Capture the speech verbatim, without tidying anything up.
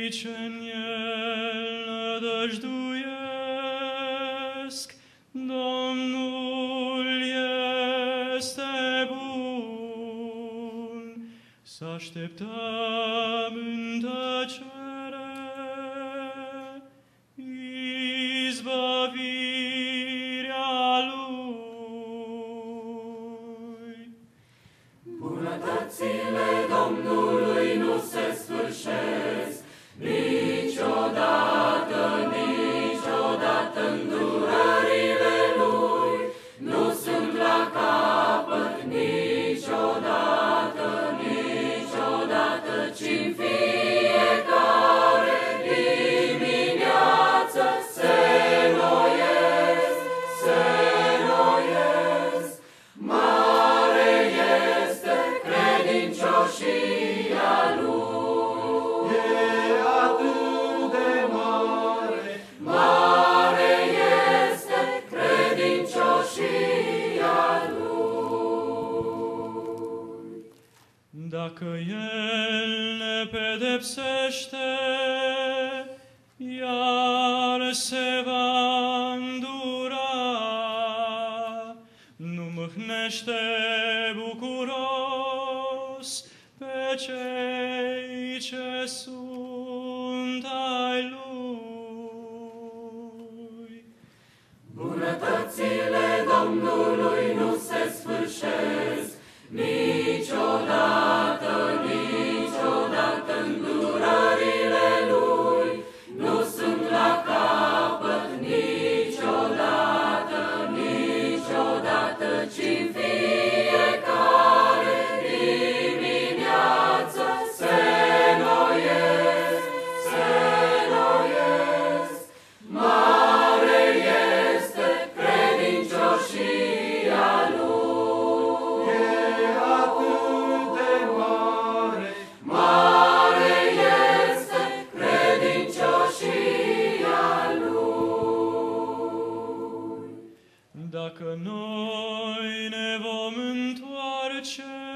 ce-n el nădăjduiesc, Domnul este bun. Să așteptăm în tăcere izbăvirea Lui. Bunătățile Domnului nu se sfârșesc, niciodată, niciodată îndurările Lui nu sunt la capăt, niciodată, niciodată, ci-n fiecare dimineață se înnoiesc, se înnoiesc. Mare este credincioșia Lui. E atât de mare, Mare este credincioșia Lui. Dacă El ne pedepsește, iar se va îndura, nu mâhnește bucuros pe cei ce sunt ai Lui. Bunătățile Domnului nu se sfârșesc, niciodată, niciodată îndurările Lui nu sunt la capăt, niciodată, niciodată, ci-n fiecare dimineață se înnoiesc, se înnoiesc. Mare este credincioșia Lui. e atât de mare, Mare este credincioșia Lui. Dacă noi ne vom întoarce